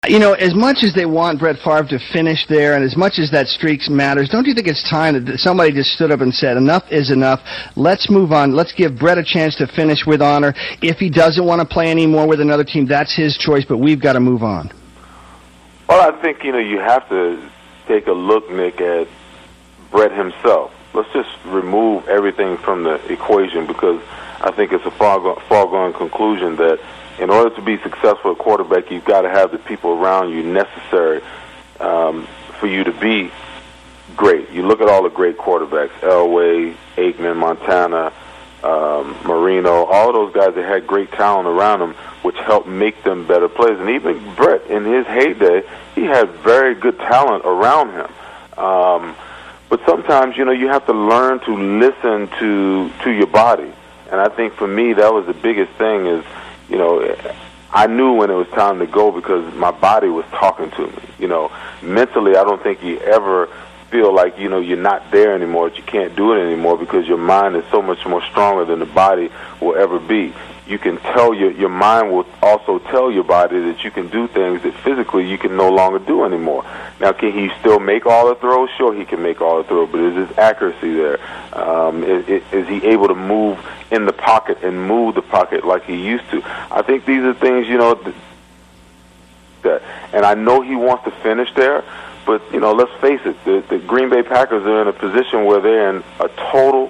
You know, as much as they want Brett Favre to finish there, and as much as that streak matters, don't you think it's time that somebody just stood up and said, enough is enough, let's move on, let's give Brett a chance to finish with honor. If he doesn't want to play anymore with another team, that's his choice, but we've got to move on. Well, I think, you have to take a look, Nick, at Brett himself. Let's just remove everything from the equation, because I think it's a foregone conclusion that in order to be successful at quarterback, you've got to have the people around you necessary for you to be great. You look at all the great quarterbacks, Elway, Aikman, Montana, Marino, all of those guys that had great talent around them, which helped make them better players. And even Brett, in his heyday, he had very good talent around him. But sometimes, you have to learn to listen to your body. And I think for me, that was the biggest thing is, I knew when it was time to go because my body was talking to me. Mentally, I don't think you ever feel like, you're not there anymore, that you can't do it anymore because your mind is so much more stronger than the body will ever be. You can tell your mind will also tell your body that you can do things that physically you can no longer do anymore. Now, can he still make all the throws? Sure, he can make all the throws, but is his accuracy there? Is he able to move in the pocket and move the pocket like he used to? I think these are things, that, and I know he wants to finish there, but, let's face it, the Green Bay Packers are in a position where they're in a total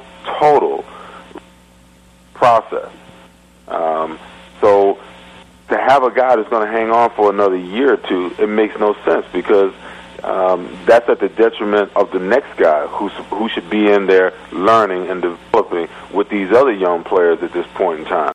process. So to have a guy that's going to hang on for another year or two, it makes no sense because that's at the detriment of the next guy who should be in there learning and developing with these other young players at this point in time.